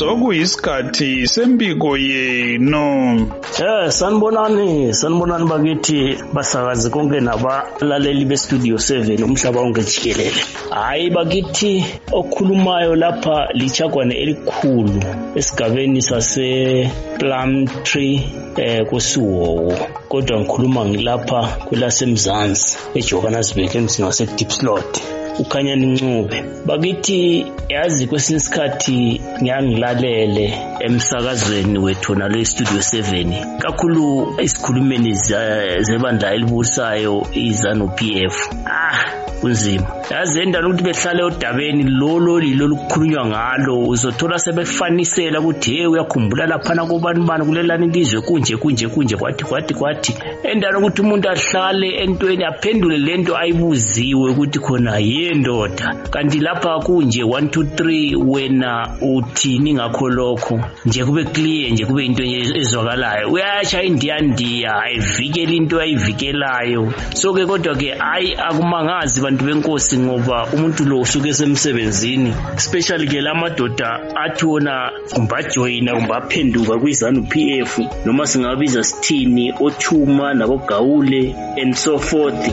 sokuyisikhathi sempiko yenu. Sanibonani bakithi basakazi konke nabalaleli bestudio 7 umhlaba wonke jikelele. Hayi bakithi okhulumayo lapha lichagwane elikhulu esigabeni sase Plumtree kusuwo, kodwa ngikhuluma ngilapha kwelasemzansi eJohannesburg emzini wase Diepsloot uKhanyani Ncube. Bakithi yazi kwesinye isikhathi ngiyangilalele emsakazweni wethu nale studio 7 kakhulu isikhulumeni zebandla elibusayo iZanu PF. Kunzima yazi endala ukuthi behlale odabeni lolu kukhulunywa ngalo uzothola sebefanisela ukuthi hey uyakhumbula lapha na kubani kulelani ilizwe kunje kwathi endala ukuthi umuntu ahlale entweni aphendule lento ayibuziwe ukuthi khona yendoda kanti lapha kunje 1 2 3 wena uthini ngakho lokho nje kube clear nje kube into ezwakalayo uyacha indiya ayivikela into ayivikelayo so ke kodwa ke akumangazi bantu benkosi ngoba umuntu lo usuke esemsebenzini especially ke lamadoda athi wona kumbajoyina kumbaphenduka kwiZanu PF noma singabiza sithini oThuma nabogawule and so forth.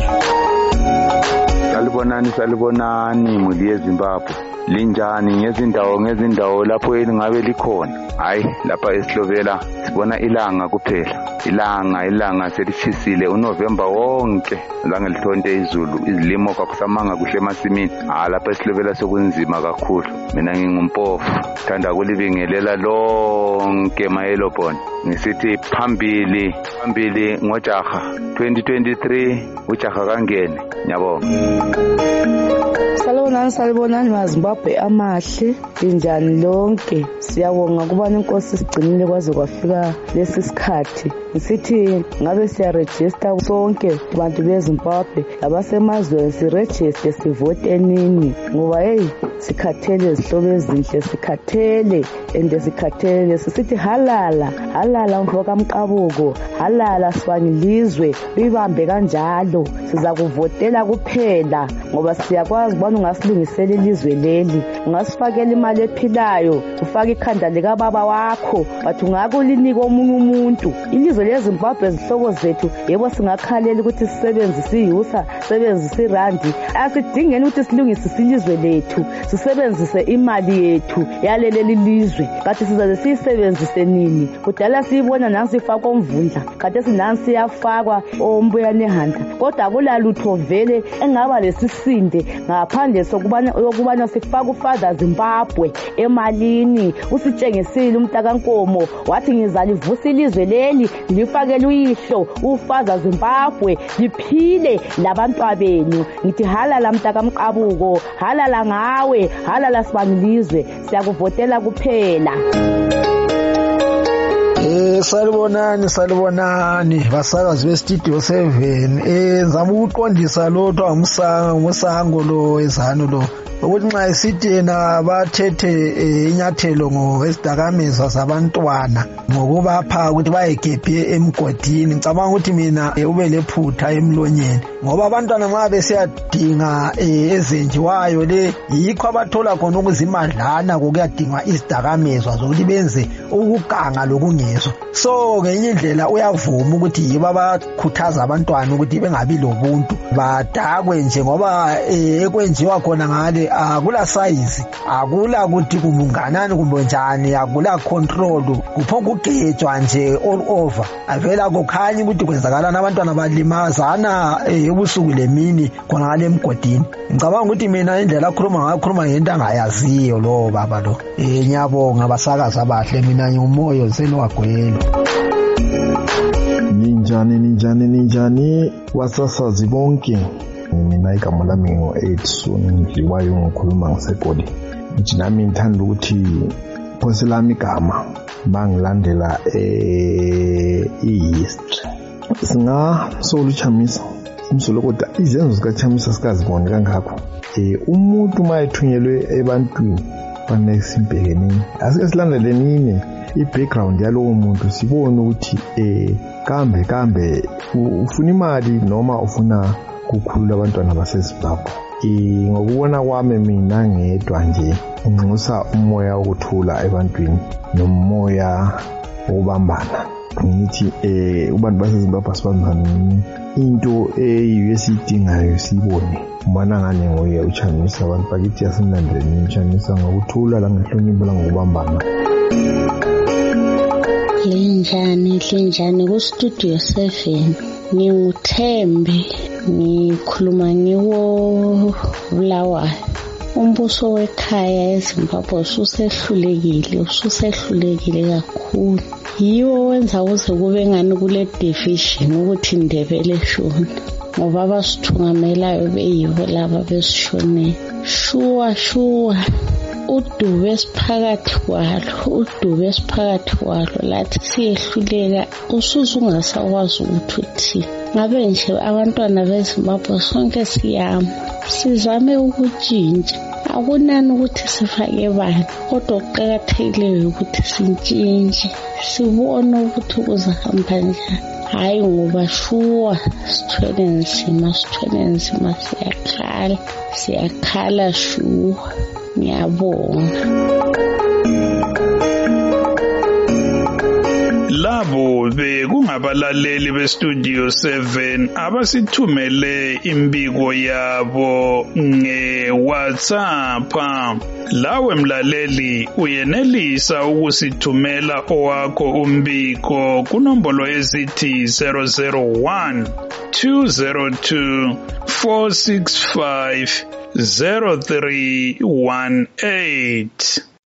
Salibonani muli eZimbabwe linjani ngezindawo lapho elingabe likhona. Hayi lapha eSlovela sibona ilanga kuphela, ilanga selishisile uNovember wonke zange lithonte izulu, izilimo kakusamanga kuhle emasimini. Lapha eSlovela sokunzima kakhulu. Mina ngingumpofu thanda kulibingelela lonke mayelobon ngisithi phambili ngojaha 2023 ujaha kangene. Ngiyabonga. Salibonani maZimbabwe amahle linjani lonke. Siyabonga kuba inkosi sigcinile kwaze kwafika lesi sikhathi. Ngisithi ngabe siyaregister sonke abantu beZimbabwe abasemazweni siregister sivote nini ngoba sikhathele izihlobo ezinhle sikhathele sisithi halala mfo kaMqabuko halala Sibangilizwe uyibambe kanjalo siza kuvotela kuphela ngoba siyakwazi ubona ungasilungisela ilizwe leli ungasifakela imali ephilayo ufake ikhanda lika baba wakho bathi ungakulinika omunye umuntu. Ilizwe leZimbabwe izihlobo zethu yebo singakhalela ukuthi sisebenzise iyusa sebenzise irandi asidingeni ukuthi silungise ilizwe lethu sisebenzise imali yethu yaleli lizwe kanti sizaze siyisebenzise nini kudala siyibona nansi ifakwa omvundla kanti sinansi yafakwa ombuya nehanda kodwa akulalutho vele engaba lesisinde ngaphandle sokubana sifaka uFather Zimbabwe emalini usitshengisile umntakaNkomo wathi ngizalivusa ilizwe leli lifakele uyihlo uFather Zimbabwe liphile labantwana benu. Ngithi halala mntakaMqabuko halala ngawe halala Sibangilizwe siyakuvotela kuphela. Salibonani basakazi bestudio 7 ngizama ukuqondisa lotho umusango lo eZanu lo ukuthi nxa isithi yena bathethe inyathelo ngesidakamizwa zabantwana ngokubapha ukuthi bayegebhe emgodini. Ngicabanga ukuthi mina ube lephutha emlonyeni ngoba abantwana nxa besiyadinga ezenjiwayo le yikho abathola khona ukuzimadlana kokuyadinga izidakamizwa zokuthi benze ukuganga lokungezwa. So ngenye indlela uyavuma ukuthi yibo abakhuthaza abantwana ukuthi bengabi lobuntu badakwe nje ngoba ekwenziwa khona ngale akula size akula ukuthi kumunganani kumbe njani akula control kuphonga ugejwa nje all over avela kukhanya ukuthi kwenzakalana abantwana balimazana ebusuku lemini khona ngale emgodini. Ngicabanga ukuthi mina indlela akhuluma ngento angayaziyo lo baba lo. Ngiyabonga abasakazi abahle mina ngumoyo nselwagwelo. Ninjani wasasazi bonke. Mina igama lami ngo-Edson Ndliwayo ngikhuluma ngiseGoli. Nje nami ngithanda ukuthi phose lami igama bangilandela history singasoluchamisa umsolo kodwa izenzo zikaChamisa sikazibone kangakho. Umuntu mayethunyelwe ebantwini banesimbhekenini asike silandelenini i-background yalowo muntu sibone ukuthi kambe ufuna imali noma ufuna kukhulula abantwana baseZimbabwe. ngokubona kwami mina ngedwa nje unxusa umoya wokuthula ebantwini nomoya wokubambana. Ngithi abantu baseZimbabwe asibambane, into esiyidingayo siyibone. Ubana ngane ngoye uchanisa abantu bakithi yasimlandeni uchanisa ngokuthula langehlonipho langokubambana. Linjani ku Studio 7. NginguThembi, ngikhuluma ngiwo Bulawayo. Umbuso wekhaya eZimbabwe ususehlulekile kakhulu. Yiwo wenza ukuze kube ngani kule division ukuthi Ndebele shona, ngoba abasithungamelayo beyibo laba besishonela. Shuwa uDube esiphakathi kwalo lathi siyehluleka usuze ungasakwazi ukuthi uthi. Ngabe nje abantwana beZimbabwe sonke sizame ukutshintsha. Akunani ukuthi sifake bani, kodwa okuqakathekileyo ukuthi sintshintshe, sibone ukuthi kuzahamba njani. Hayi ngoba shuwa sithwele nzima, siyakhala shuwa. Ngiyabonga. Labo bekungabalaleli beStudio 7 abasithumele imbiko yabo ngeWhatsApp. Lawe mlaleli uyenelisa ukusithumela owakho umbiko kunombolo ezithi 001 202 465 0318.